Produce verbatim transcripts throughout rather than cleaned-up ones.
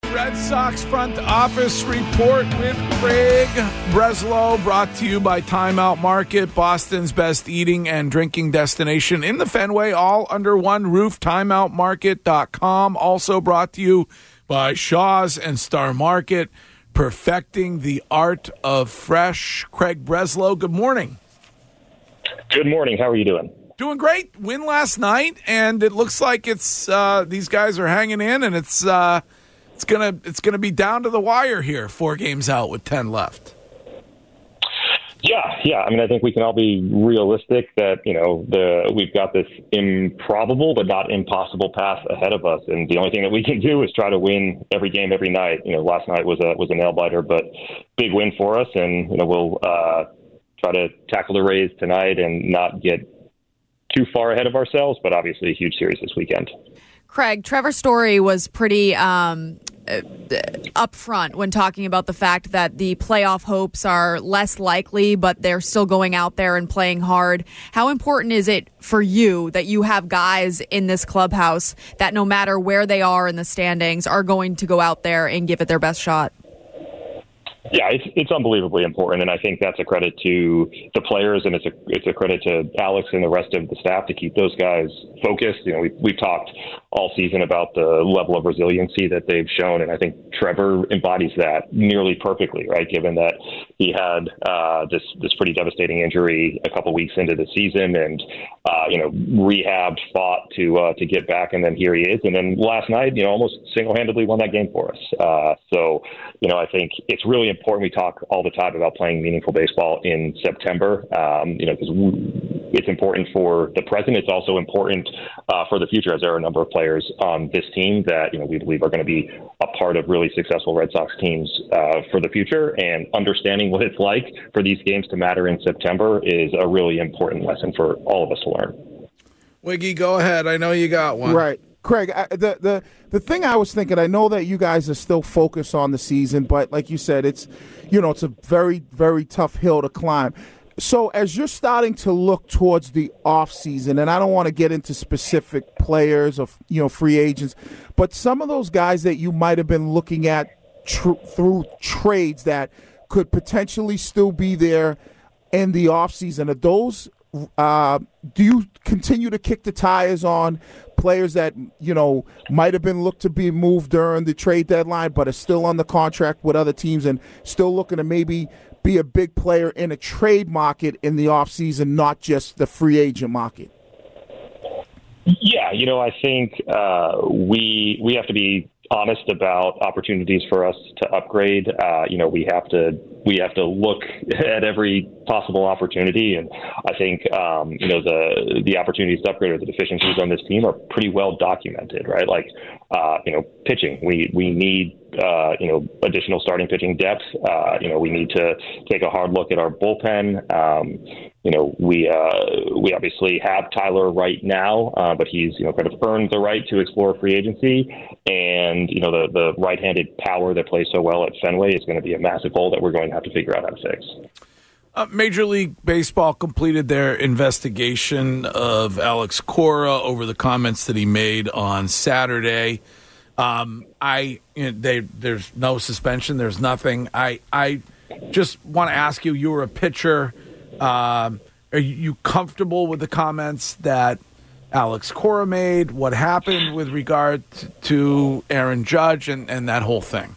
Red Sox front office report with Craig Breslow, brought to you by Timeout Market, Boston's best eating and drinking destination in the Fenway, all under one roof, timeout market dot com. Also brought to you by Shaw's and Star Market, perfecting the art of fresh. Craig Breslow, good morning. Good morning. How are you doing? Doing great. Win last night, and it looks like it's uh, these guys are hanging in, and it's uh, it's gonna it's gonna be down to the wire here. Four games out with ten left. Yeah, yeah. I mean, I think we can all be realistic that you know the we've got this improbable but not impossible path ahead of us, and the only thing that we can do is try to win every game every night. You know, last night was a was a nail biter, but big win for us, and you know we'll uh, try to tackle the Rays tonight and not get too far ahead of ourselves, but obviously a huge series this weekend. Craig, Trevor Story was pretty um, upfront when talking about the fact that the playoff hopes are less likely, but they're still going out there and playing hard. How important is it for you that you have guys in this clubhouse that no matter where they are in the standings are going to go out there and give it their best shot? Yeah, it's it's unbelievably important, and I think that's a credit to the players, and it's a it's a credit to Alex and the rest of the staff to keep those guys focused. You know, we we've talked all season about the level of resiliency that they've shown, and I think Trevor embodies that nearly perfectly, right? Given that he had uh, this this pretty devastating injury a couple weeks into the season, and uh, you know, rehabbed, fought to uh, to get back, and then here he is, and then last night, you know, almost single-handedly won that game for us. Uh, so, you know, I think it's really important. We talk all the time about playing meaningful baseball in September, um, you know, because it's important for the present. It's also important uh, for the future, as there are a number of players on this team that, you know, we believe are going to be a part of really successful Red Sox teams uh, for the future. And understanding what it's like for these games to matter in September is a really important lesson for all of us to learn. Wiggy, go ahead. I know you got one. Right. Craig, I, the, the the thing I was thinking, I know that you guys are still focused on the season, but like you said, it's, you know, it's a very, very tough hill to climb. So as you're starting to look towards the off season, and I don't want to get into specific players or, you know, free agents, but some of those guys that you might have been looking at tr- through trades that could potentially still be there in the off season, are those Uh, do you continue to kick the tires on players that, you know, might have been looked to be moved during the trade deadline but are still on the contract with other teams and still looking to maybe be a big player in a trade market in the offseason, not just the free agent market? Yeah, you know, I think uh, we we have to be honest about opportunities for us to upgrade. Uh, you know, we have to we have to look at every possible opportunity, and I think um, you know the the opportunities to upgrade or the deficiencies on this team are pretty well documented, right? Like uh, you know, pitching. We we need uh, you know additional starting pitching depth. Uh, you know, we need to take a hard look at our bullpen. Um, You know, we uh, we obviously have Tyler right now, uh, but he's, you know, kind of earned the right to explore free agency. And, you know, the, the right-handed power that plays so well at Fenway is going to be a massive hole that we're going to have to figure out how to fix. Uh, Major League Baseball completed their investigation of Alex Cora over the comments that he made on Saturday. Um, I you know, they, there's no suspension. There's nothing. I, I just want to ask you, you were a pitcher. Um, are you comfortable with the comments that Alex Cora made? What happened with regard to Aaron Judge and, and that whole thing?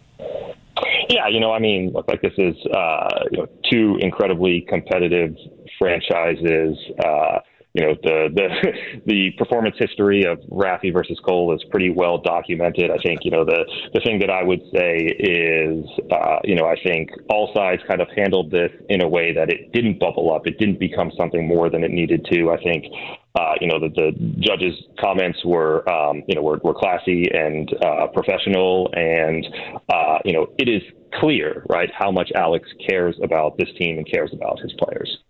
Yeah, you know, I mean, look, like this is uh, you know, two incredibly competitive franchises. Uh, you know, the the the performance history of Raffy versus Cole is pretty well documented. I think, you know, the the thing that I would say is, uh, you know, I think all sides kind of handled this in a way that it didn't bubble up. It didn't become something more than it needed to. I think, uh, you know, that the judge's comments were, um, you know, were, were classy and uh, professional. And, uh, you know, it is clear, right, how much Alex cares about this team and cares about his players.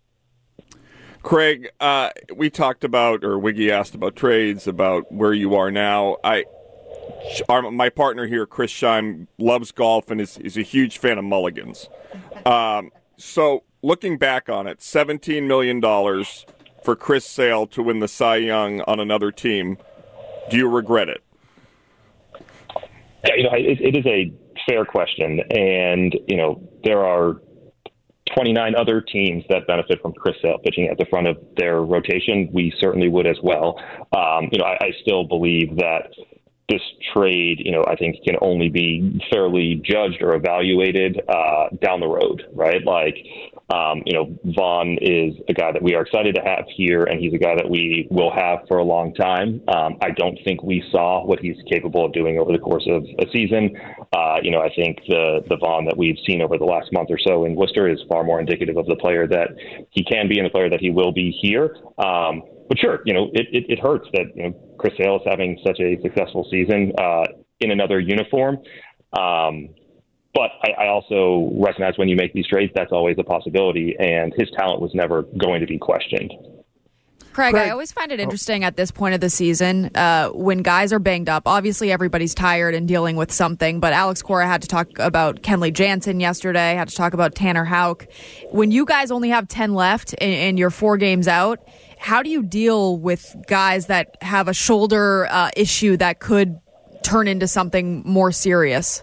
Craig, uh, we talked about, or Wiggy asked about trades, about where you are now. I, our, my partner here, Chris Scheim, loves golf and is, is a huge fan of mulligans. Um, so looking back on it, seventeen million dollars for Chris Sale to win the Cy Young on another team. Do you regret it? Yeah, you know, it, it is a fair question, and you know, there are twenty-nine other teams that benefit from Chris Sale pitching at the front of their rotation. We certainly would as well. Um, you know, I, I still believe that this trade, you know, I think can only be fairly judged or evaluated uh, down the road, right? Like, um, you know, Vaughn is a guy that we are excited to have here, and he's a guy that we will have for a long time. Um, I don't think we saw what he's capable of doing over the course of a season. Uh, you know, I think the the Vaughn that we've seen over the last month or so in Worcester is far more indicative of the player that he can be and the player that he will be here. Um, But sure, you know, it, it, it hurts that, you know, Chris Sale is having such a successful season uh, in another uniform. Um, but I, I also recognize when you make these trades, that's always a possibility, and his talent was never going to be questioned. Craig, Craig. I always find it interesting at this point of the season uh, when guys are banged up. Obviously, everybody's tired and dealing with something, but Alex Cora had to talk about Kenley Jansen yesterday, had to talk about Tanner Houck. When you guys only have ten left and, and you're four games out, how do you deal with guys that have a shoulder uh, issue that could turn into something more serious?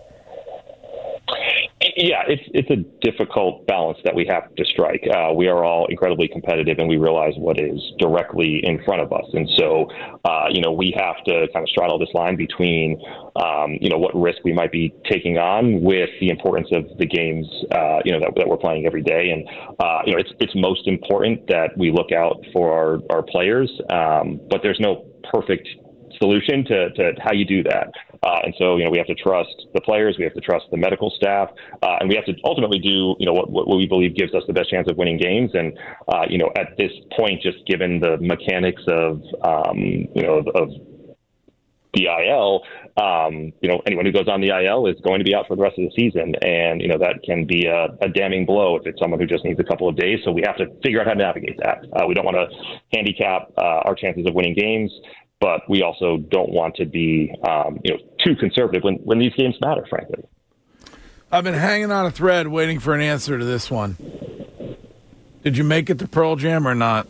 Yeah, it's it's a difficult balance that we have to strike. Uh, we are all incredibly competitive, and we realize what is directly in front of us. And so, uh, you know, we have to kind of straddle this line between, um, you know, what risk we might be taking on with the importance of the games, uh, you know, that, that we're playing every day. And, uh, you know, it's it's most important that we look out for our, our players, um, but there's no perfect solution to, to how you do that. Uh, and so, you know, we have to trust the players, we have to trust the medical staff, uh, and we have to ultimately do, you know, what, what we believe gives us the best chance of winning games. And, uh, you know, at this point, just given the mechanics of, um, you know, of, of the I L, um, you know, anyone who goes on the I L is going to be out for the rest of the season. And, you know, that can be a, a damning blow if it's someone who just needs a couple of days. So we have to figure out how to navigate that. Uh, we don't want to handicap uh, our chances of winning games, but we also don't want to be, um, you know, too conservative when, when these games matter, frankly. I've been hanging on a thread waiting for an answer to this one. Did you make it to Pearl Jam or not?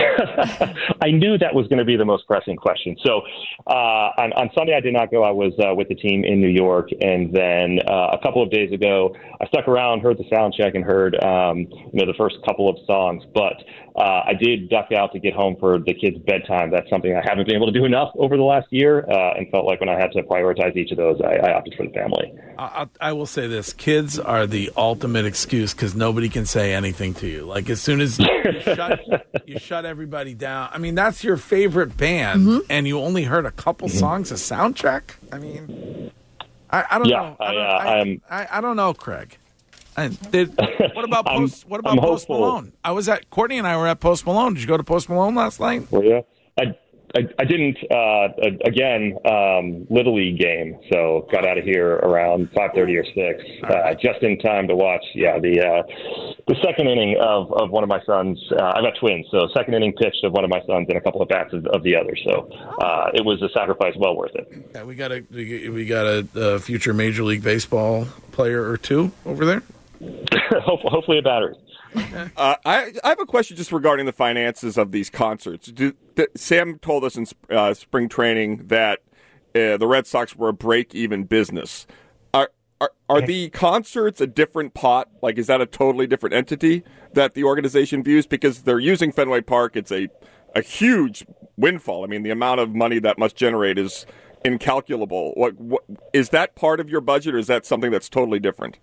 I knew that was going to be the most pressing question. So uh, on, on Sunday, I did not go. I was uh, with the team in New York. And then uh, a couple of days ago, I stuck around, heard the sound check, and heard um, you know the first couple of songs. But uh, I did duck out to get home for the kids' bedtime. That's something I haven't been able to do enough over the last year, uh, and felt like when I had to prioritize each of those, I, I opted for the family. I, I will say this. Kids are the ultimate excuse because nobody can say anything to you. Like, as soon as you shut, you shut everybody down. I mean, that's your favorite band, mm-hmm. and you only heard a couple mm-hmm. songs of soundtrack? I mean, I, I don't yeah, know. I I, don't, uh, I, I, I don't know, Craig. I did, what about Post, what about I'm Post hopeful. Malone? I was at, Courtney and I were at Post Malone. Did you go to Post Malone last night? Well, yeah. I, I, I didn't, uh, again, um, Little League game, so got out of here around five thirty or six, uh, just in time to watch, yeah, the uh, the second inning of, of one of my sons. Uh, I've got twins, so second inning pitch of one of my sons and a couple of bats of, of the other, so uh, it was a sacrifice well worth it. Yeah, we got a we got a, a future Major League Baseball player or two over there? Hopefully a battery. Uh, I, I have a question just regarding the finances of these concerts. Do, th- Sam told us in uh, spring training that uh, the Red Sox were a break-even business. Are, are are the concerts a different pot? Like, is that a totally different entity that the organization views? Because they're using Fenway Park. It's a, a huge windfall. I mean, the amount of money that must generate is incalculable. What, what is that part of your budget, or is that something that's totally different?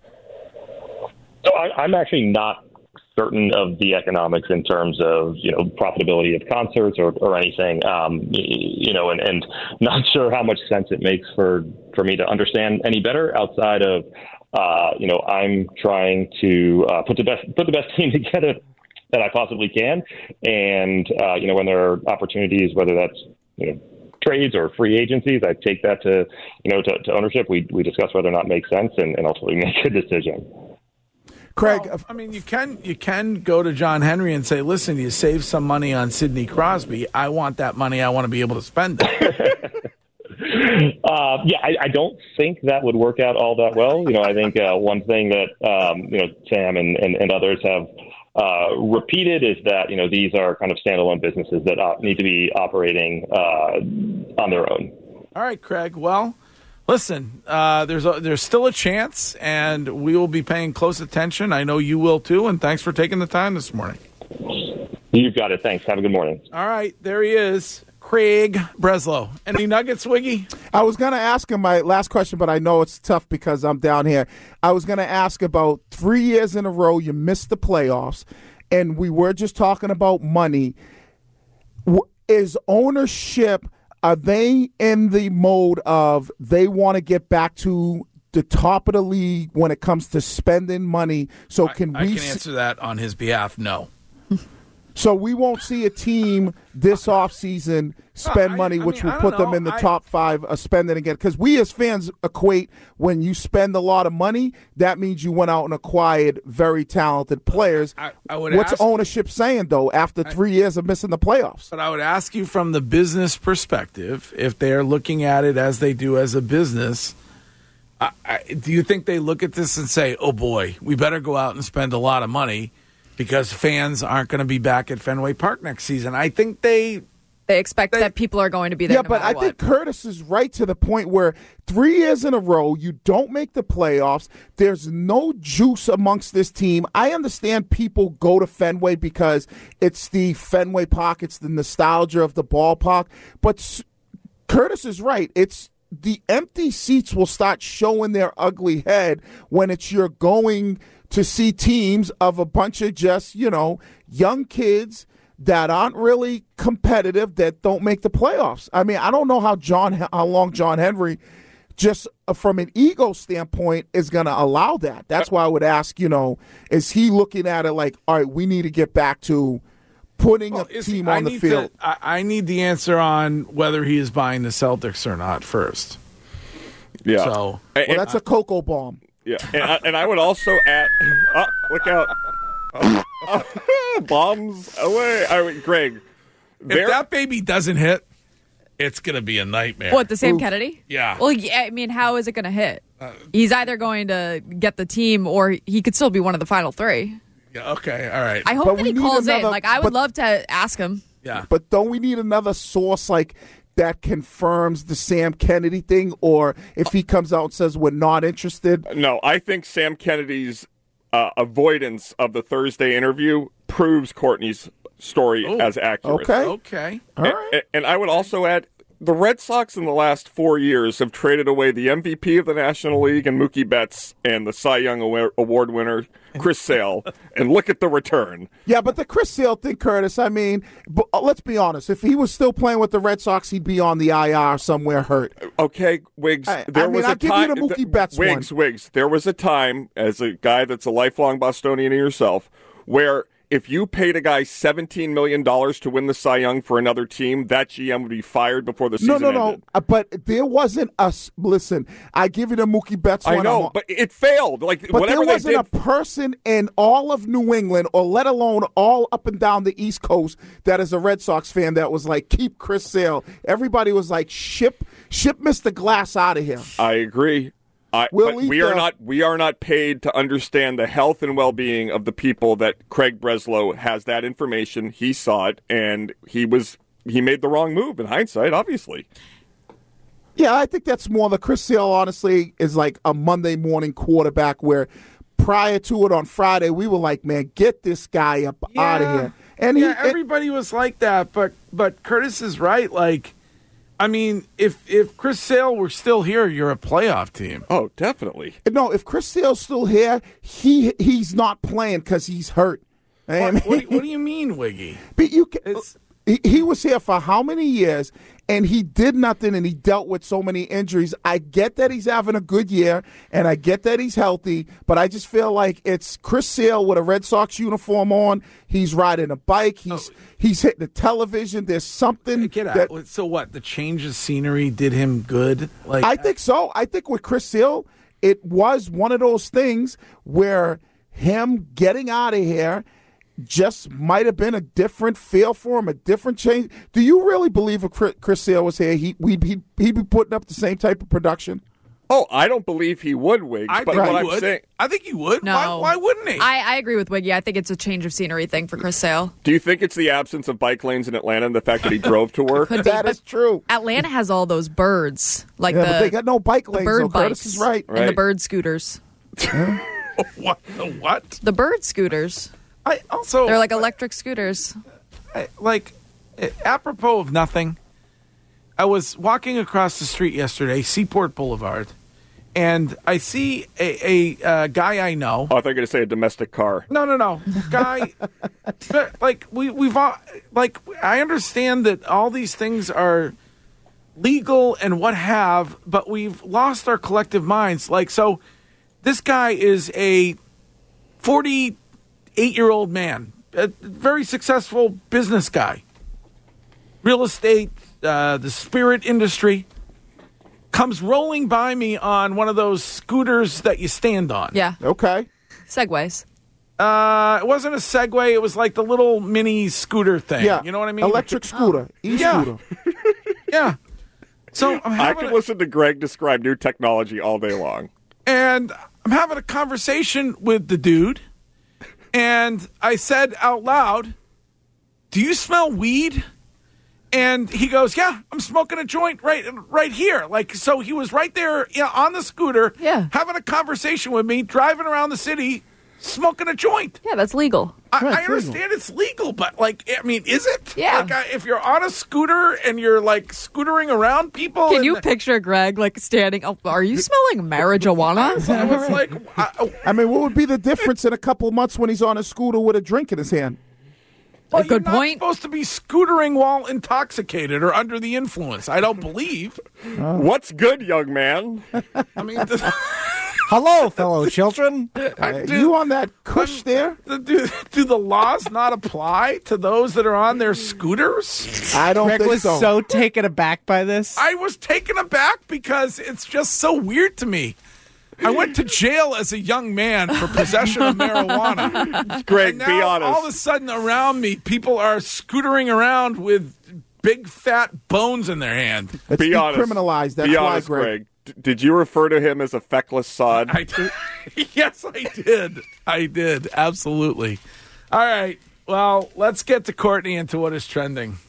So I, I'm actually not certain of the economics in terms of, you know, profitability of concerts or, or anything, um, you know, and, and not sure how much sense it makes for, for me to understand any better outside of, uh, you know, I'm trying to uh, put the best put the best team together that I possibly can. And, uh, you know, when there are opportunities, whether that's, you know, trades or free agencies, I take that to, you know, to, to ownership. We we discuss whether or not it makes sense and, and ultimately make a decision. Craig, well, I mean, you can you can go to John Henry and say, "Listen, you save some money on Sidney Crosby. I want that money. I want to be able to spend it." uh, yeah, I, I don't think that would work out all that well. You know, I think uh, one thing that um, you know Sam and, and, and others have uh, repeated is that you know these are kind of standalone businesses that uh, need to be operating uh, on their own. All right, Craig. Well, listen, uh, there's a, there's still a chance, and we will be paying close attention. I know you will too, and thanks for taking the time this morning. You've got it. Thanks. Have a good morning. All right, there he is, Craig Breslow. Any nuggets, Wiggy? I was going to ask him my last question, but I know it's tough because I'm down here. I was going to ask about three years in a row you missed the playoffs, and we were just talking about money. Is ownership, are they in the mode of they want to get back to the top of the league when it comes to spending money? So can I, I we can answer that on his behalf, no. So we won't see a team this offseason spend I- money, I which mean, will I put don't them know. in the I- top five of spending again. Because we as fans equate when you spend a lot of money, that means you went out and acquired very talented players. I- I would What's ask- ownership saying, though, after three years of missing the playoffs? But I would ask you from the business perspective, if they're looking at it as they do as a business, I, I, do you think they look at this and say, oh boy, we better go out and spend a lot of money because fans aren't going to be back at Fenway Park next season? I think they... They expect They- that people are going to be there. Yeah, no but matter I what. think Curtis is right to the point where three years in a row, you don't make the playoffs. There's no juice amongst this team. I understand people go to Fenway because it's the Fenway Park, it's the nostalgia of the ballpark. But s- Curtis is right. It's the empty seats will start showing their ugly head when it's you're going to see teams of a bunch of just, you know, young kids that aren't really competitive, that don't make the playoffs. I mean, I don't know how John, how long John Henry, just from an ego standpoint, is going to allow that. That's why I would ask, you know, is he looking at it like, all right, we need to get back to putting Well, a is team he- I on the need field? to- I, I need the answer on whether he is buying the Celtics or not first. Yeah. So, And- Well, that's a cocoa bomb. Yeah, and I, and I would also add, oh, look out, oh, oh, bombs away. I mean, Greg, if there, that baby doesn't hit, it's going to be a nightmare. What, the Sam Kennedy? Yeah. Well, yeah, I mean, how is it going to hit? He's either going to get the team or he could still be one of the final three. Yeah, okay, all right. I hope But that we he need calls in. another- Like, I would but- love to ask him. yeah. But don't we need another source like that confirms the Sam Kennedy thing? Or if he comes out and says we're not interested? no, I think Sam Kennedy's uh, avoidance of the Thursday interview proves Courtney's story Oh, as accurate. Okay. Okay. All right. And, and I would also add, the Red Sox in the last four years have traded away the M V P of the National League and Mookie Betts and the Cy Young Awa- Award winner Chris Sale, and look at the return. Yeah, but the Chris Sale thing, Curtis, I mean, but, uh, let's be honest. If he was still playing with the Red Sox, he'd be on the I R somewhere hurt. Okay, Wiggs. I- there I mean, was I'll a give you time. the Mookie Betts Wiggs, one. Wiggs. There was a time, as a guy that's a lifelong Bostonian yourself, where if you paid a guy seventeen million dollars to win the Cy Young for another team, that G M would be fired before the No, season no, no. ended. Uh, But there wasn't a s- listen. I give you the Mookie Betts I one. know, I'm- but it failed. Like But whatever there wasn't they a did. person in all of New England, or let alone all up and down the East Coast, that is a Red Sox fan that was like, keep Chris Sale. Everybody was like, ship, ship Mister Glass out of here. I agree. I, We'll but eat we are the- not we are not paid to understand the health and well-being of the people that Craig Breslow has that information. He saw it, and he was he made the wrong move in hindsight, obviously. Yeah, I think that's more the Chris Sale, honestly, is like a Monday morning quarterback where prior to it on Friday, we were like, man, get this guy up out of here. And yeah, he, everybody was like that, but but Curtis is right. Like, I mean, if if Chris Sale were still here, you're a playoff team. Oh, definitely. no, if Chris Sale's still here, he he's not playing because he's hurt. I What, mean, what, do- what do you mean, Wiggy? But you can, It's- he, he was here for how many years, and he did nothing, and he dealt with so many injuries. I get that he's having a good year, and I get that he's healthy, but I just feel like it's Chris Sale with a Red Sox uniform on. He's riding a bike. He's he's hitting the television. There's something Get that out. So what? The change of scenery did him good. Like I think so. I think with Chris Sale, it was one of those things where him getting out of here just might have been a different feel for him, a different change. Do you really believe if Chris Chris Sale was here, he, we'd, he'd, he'd be putting up the same type of production? Oh, I don't believe he would, Wiggs. I but think what he I'm would. saying, I think he would. No. Why, why wouldn't he? I, I agree with Wiggy. I think it's a change of scenery thing for Chris Sale. do you think it's the absence of bike lanes in Atlanta and the fact that he drove to work? Could be, That but is true. Atlanta has all those birds, like Yeah, the, but they got no bike the lanes. bird though, Curtis bikes is right. and the Right. bird scooters. what? The what? The bird scooters. I also They're like electric scooters. I, like eh, apropos of nothing. I was walking across the street yesterday, Seaport Boulevard, and I see a, a uh, guy I know. Oh, I thought you were going to say a domestic car. No, no, no, guy. like we, we've all like. I understand that all these things are legal and what have, but we've lost our collective minds. Like, so, this guy is a forty-eight-year-old man, a very successful business guy, real estate, uh, the spirit industry. Comes rolling by me on one of those scooters that you stand on. Yeah. Okay. Segways. Uh, it wasn't a Segway. It was like the little mini scooter thing. Yeah. You know what I mean? Electric scooter. E-scooter. Yeah. So I'm I having could a, listen to Greg describe new technology all day long. and I'm having a conversation with the dude, and I said out loud, "Do you smell weed?" And he goes, "Yeah, I'm smoking a joint right right here." Like, so he was right there, yeah, on the scooter, Yeah. having a conversation with me, driving around the city, smoking a joint. Yeah, that's legal. I, Right, I it's understand it's legal, but like, I mean, is it? Yeah. Like, I, if you're on a scooter and you're like scootering around people, Can and you picture Greg like standing? Oh, are you smelling marijuana? I was like, I, I mean, what would be the difference in a couple of months when he's on a scooter with a drink in his hand? well, good you're point. Not supposed to be scootering while intoxicated or under the influence. I don't believe. What's good, young man? I mean, the, Hello, fellow children. I, Uh, do, you on that cush there? do, do the laws not apply to those that are on their scooters? I don't Greg think was so. so taken aback by this. I was taken aback because it's just so weird to me. I went to jail as a young man for possession of marijuana. Greg, And now, be honest. all of a sudden, around me, people are scootering around with big fat bones in their hand. It's be honest. decriminalized. That's be why, honest, Greg. Greg. D- did you refer to him as a feckless sod? I did. Yes, I did. I did. Absolutely. All right. Well, let's get to Courtney and to what is trending.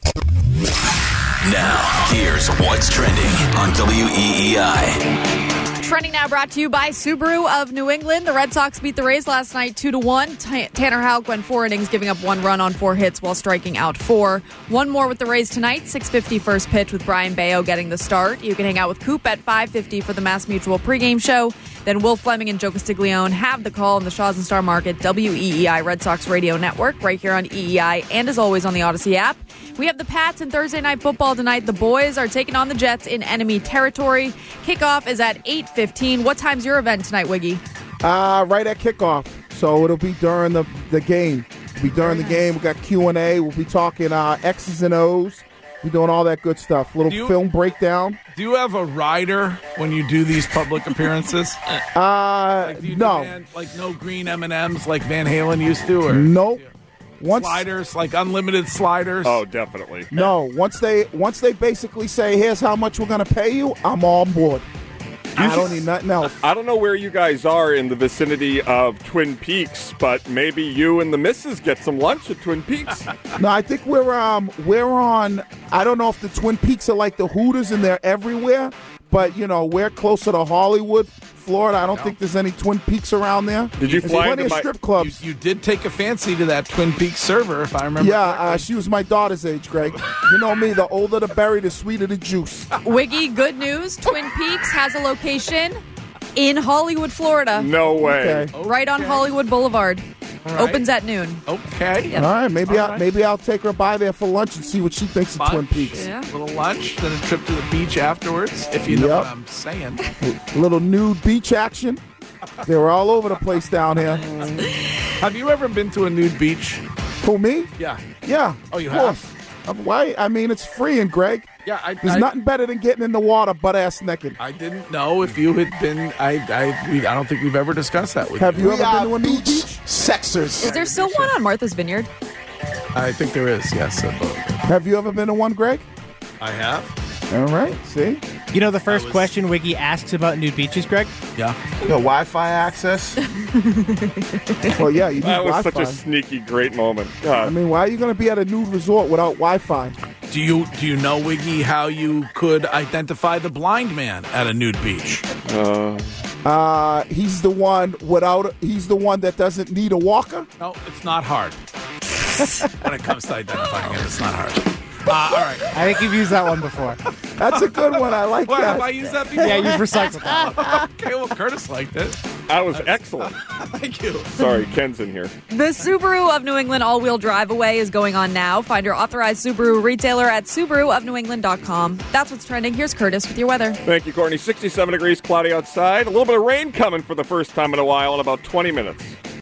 Now, here's what's trending on W E E I. Trending now brought to you by Subaru of New England. The Red Sox beat the Rays last night two to one. T- Tanner Houck went four innings, giving up one run on four hits while striking out four. One more with the Rays tonight, six fifty first pitch with Brian Bayo getting the start. You can hang out with Coop at five fifty for the Mass Mutual pregame show. Then Will Fleming and Joe Castiglione have the call in the Shaws and Star Market W E E I Red Sox Radio Network right here on E E I and as always on the Odyssey app. We have the Pats in Thursday Night Football tonight. The boys are taking on the Jets in enemy territory. Kickoff is at eight fifteen. What time's your event tonight, Wiggy? Uh, right at kickoff. So it'll be during the, the game. It'll be during the game. We got Q and A. We'll be talking uh, X's and O's. We're doing all that good stuff. Little Do you- film breakdown. Do you have a rider when you do these public appearances? Uh, Do you no. demand, like no green M and M's like Van Halen used to, or Nope. Once, sliders, like unlimited sliders? Oh, definitely. no. Once they once they basically say, here's how much we're going to pay you, I'm on board. I don't need nothing else. I don't know where you guys are in the vicinity of Twin Peaks, but maybe you and the missus get some lunch at Twin Peaks. No, I think we're um we're on. I don't know if the Twin Peaks are like the Hooters and they're everywhere, but you know we're closer to Hollywood, Florida. I don't think there's any Twin Peaks around there. Did you There's fly plenty into of my- strip You, clubs? you did take a fancy to that Twin Peaks server, if I remember. Yeah, uh, correctly. she was my daughter's age, Greg. You know me. The older the berry, the sweeter the juice. Wiggy, good news. Twin Peaks has a location in Hollywood, Florida. No way. Okay. Right on Hollywood Boulevard. All right. Opens at noon. Okay. All right, maybe All I right. maybe I'll take her by there for lunch and see what she thinks of Twin Lunch, Peaks. Yeah. little lunch, then a trip to the beach afterwards, if you know Yep. what I'm saying. A little nude beach action. They were all over the place down here. Have you ever been to a nude beach? For me? Yeah. Yeah. Oh, you of course. Uh, Why? I mean, it's free, and Greg. Yeah, I, There's I, nothing better than getting in the water butt ass naked. I didn't know if you had been. I I we, I don't think we've ever discussed that with Have you. you ever been to a nude beach? Sexers. Is there still one on Martha's Vineyard? I think there is. Yes, uh, Have you ever been to one, Greg? I have. All right. See, You know the first was- question Wiggy asks about nude beaches, Greg? Yeah. The Wi-Fi access. Well, yeah, you need That was Wi-Fi. such a sneaky, great moment. God. I mean, why are you going to be at a nude resort without Wi-Fi? Do you do you know, Wiggy, how you could identify the blind man at a nude beach? Uh, Uh, he's the one without. He's the one that doesn't need a walker. No, it's not hard. When it comes to identifying him, it's not hard. Uh, all right. I think you've used that one before. That's a good one. I like What, that. have I used that before? Yeah, you've recycled that. Okay, well, Curtis liked it. that was excellent. Thank you. Sorry, Ken's in here. The Subaru of New England all-wheel drive away is going on now. Find your authorized Subaru retailer at Subaru of New England dot com. That's what's trending. Here's Curtis with your weather. Thank you, Courtney. sixty-seven degrees, cloudy outside. A little bit of rain coming for the first time in a while in about twenty minutes.